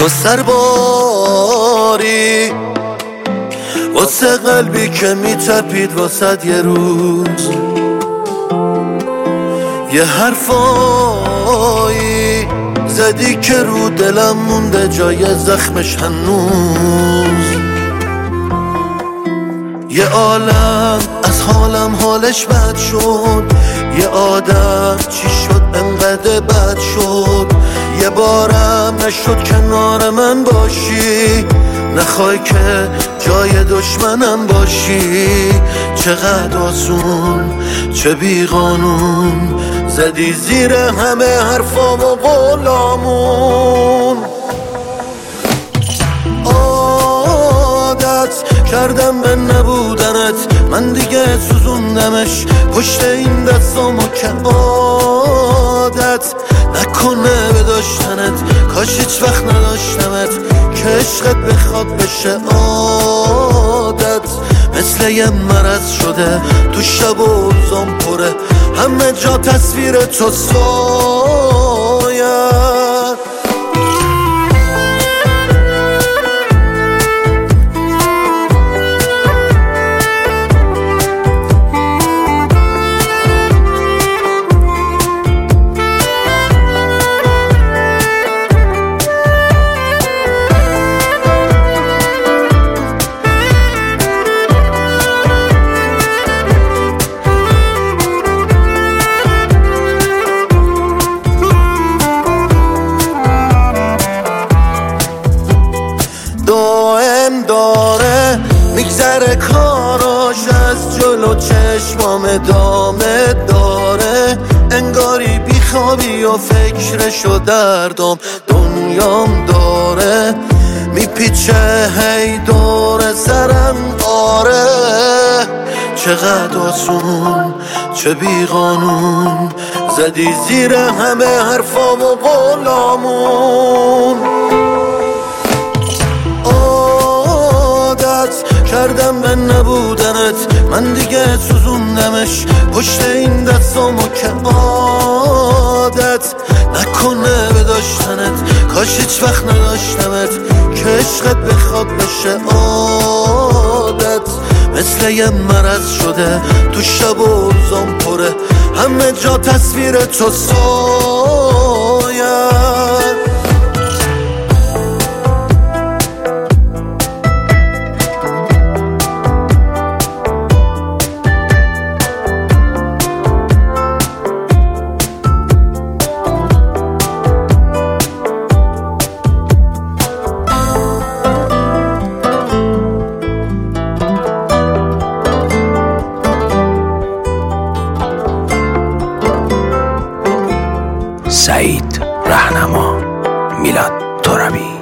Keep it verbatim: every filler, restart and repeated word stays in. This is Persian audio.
تو سرباری واسه قلبی که میتپید واسه یه روز، یه حرفایی زدی که رو دلم مونده جای زخمش هنوز. یه عالم از حالم حالش بد شد، یه آدم چی شد انقدر بد شد. یه بارم نشد کنار من باشی، نخوای که جای دشمنم باشی. چقدر آسون چه بی قانون زدی زیر همه حرفام و قولامون. عادت کردم به نبودنت، من دیگه سوزوندمش پشت این دستامو که عادت نکنه به داشتنت. کاش هیچ وقت نداشتمت که عشقت بخواد بشه عادت. مثل یه مرض شده تو شب و روزام پره، همه جا تصویر تو سایه. دائم داره میگذره کاراش از جلو چشمام، ادامه داره انگاری بیخوابی و فکرشو دردم. دنیام داره میپیچه هی دور سرم، آره چقدر آسون چه بی قانون زدی زیر همه حرفام و قولامون. کردم به نبودنت، من دیگه سوزوندمش پشت این دستامو که عادت نکنه به داشتنت. کاش هیچ وقت نداشتمت که عشقت بخواد بشه عادت. مثل یه مرض شده تو شب و روزام پره، همه جا تصویر تو سایه. سعید رهنما، میلاد ترابی.